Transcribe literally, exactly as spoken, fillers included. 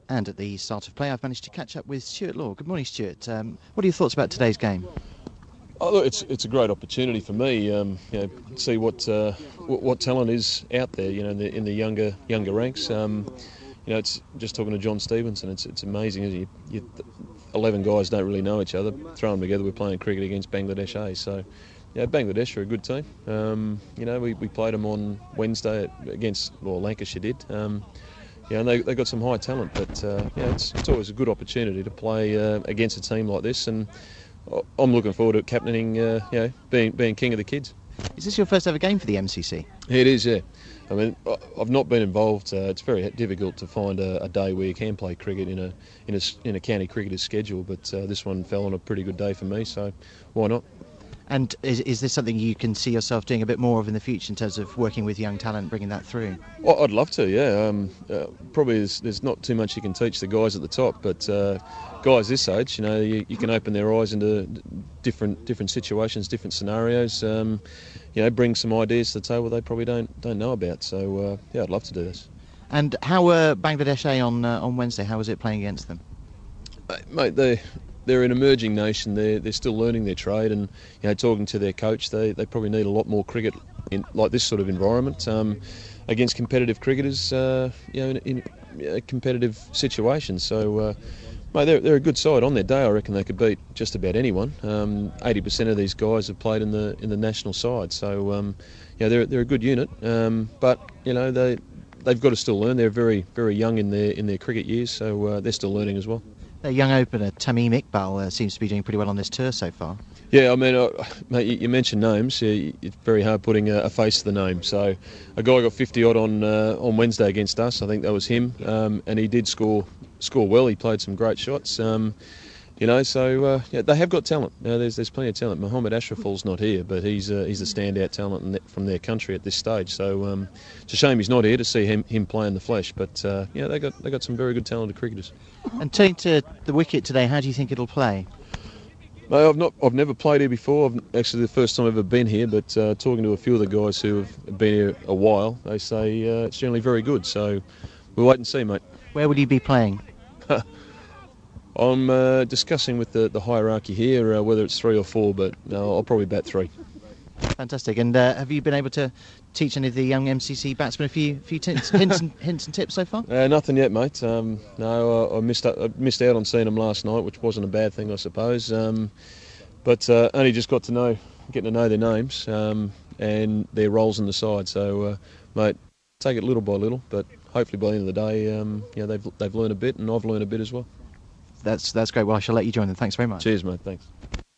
And at the start of play, I've managed to catch up with Stuart Law. Good morning, Stuart. Um, what are your thoughts about today's game? Oh, look, it's it's a great opportunity for me. Um, you know, see what, uh, what what talent is out there. You know, in the, in the younger younger ranks. Um, you know, it's just talking to John Stevenson. It's it's amazing. Isn't it? You, you, Eleven guys don't really know each other. Throw them together. We're playing cricket against Bangladesh A. So, yeah, Bangladesh are a good team. Um, you know, we, we played them on Wednesday against, well, Lancashire did. Um, Yeah, and they they got some high talent, but uh, yeah, it's it's always a good opportunity to play uh, against a team like this, and I'm looking forward to captaining, uh, you know, being being king of the kids. Is this your first ever game for the M C C? It is, yeah. I mean, I've not been involved. Uh, it's very difficult to find a, a day where you can play cricket in a in a in a county cricketer's schedule, but uh, this one fell on a pretty good day for me, so why not? And is, is this something you can see yourself doing a bit more of in the future in terms of working with young talent, bringing that through? Well, I'd love to, yeah. Um, uh, probably there's, there's not too much you can teach the guys at the top, but uh, guys this age, you know, you, you can open their eyes into different different situations, different scenarios. Um, you know, bring some ideas to the table they probably don't don't know about. So uh, yeah, I'd love to do this. And how were Bangladesh A on uh, on Wednesday? How was it playing against them? Uh, mate, they. They're an emerging nation. They're they're still learning their trade, and you know, talking to their coach, they, they probably need a lot more cricket in like this sort of environment um, against competitive cricketers, uh, you know, in, in uh, competitive situations. So, uh, mate, they're they're a good side on their day. I reckon they could beat just about anyone. Um, Eighty percent of these guys have played in the in the national side, so um, yeah, they're they're a good unit. Um, but you know, they they've got to still learn. They're very very young in their in their cricket years, so uh, they're still learning as well. Their young opener, Tamim Iqbal, uh, seems to be doing pretty well on this tour so far. Yeah, I mean, uh, mate, you, you mentioned names. Yeah, it's very hard putting a, a face to the name. So, a guy got fifty odd on uh, on Wednesday against us. I think that was him, um, and he did score score well. He played some great shots. Um, you know, so uh, yeah, they have got talent. You know, there's there's plenty of talent. Mohammed Ashraful's not here, but he's uh, he's a standout talent in the, from their country at this stage. So um, it's a shame he's not here to see him him play in the flesh. But uh, yeah, they got they got some very good talented cricketers. And turning to the wicket today, how do you think it'll play? No, I've not. I've never played here before. I've, actually, the first time I've ever been here. But uh, talking to a few of the guys who have been here a while, they say uh, it's generally very good. So we'll wait and see, mate. Where will you be playing? I'm uh, discussing with the, the hierarchy here uh, whether it's three or four, but no, I'll probably bat three. Fantastic. And uh, have you been able to teach any of the young M C C batsmen a few few hints, hints, and, hints and tips so far? Uh, nothing yet, mate. Um, no, I, I missed I missed out on seeing them last night, which wasn't a bad thing, I suppose. Um, but uh, only just got to know, getting to know their names um, and their roles in the side. So, uh, mate, take it little by little, but hopefully by the end of the day, um, you know, they've they've learned a bit, and I've learned a bit as well. That's that's great. Well, I shall let you join them. Thanks very much. Cheers, mate. Thanks.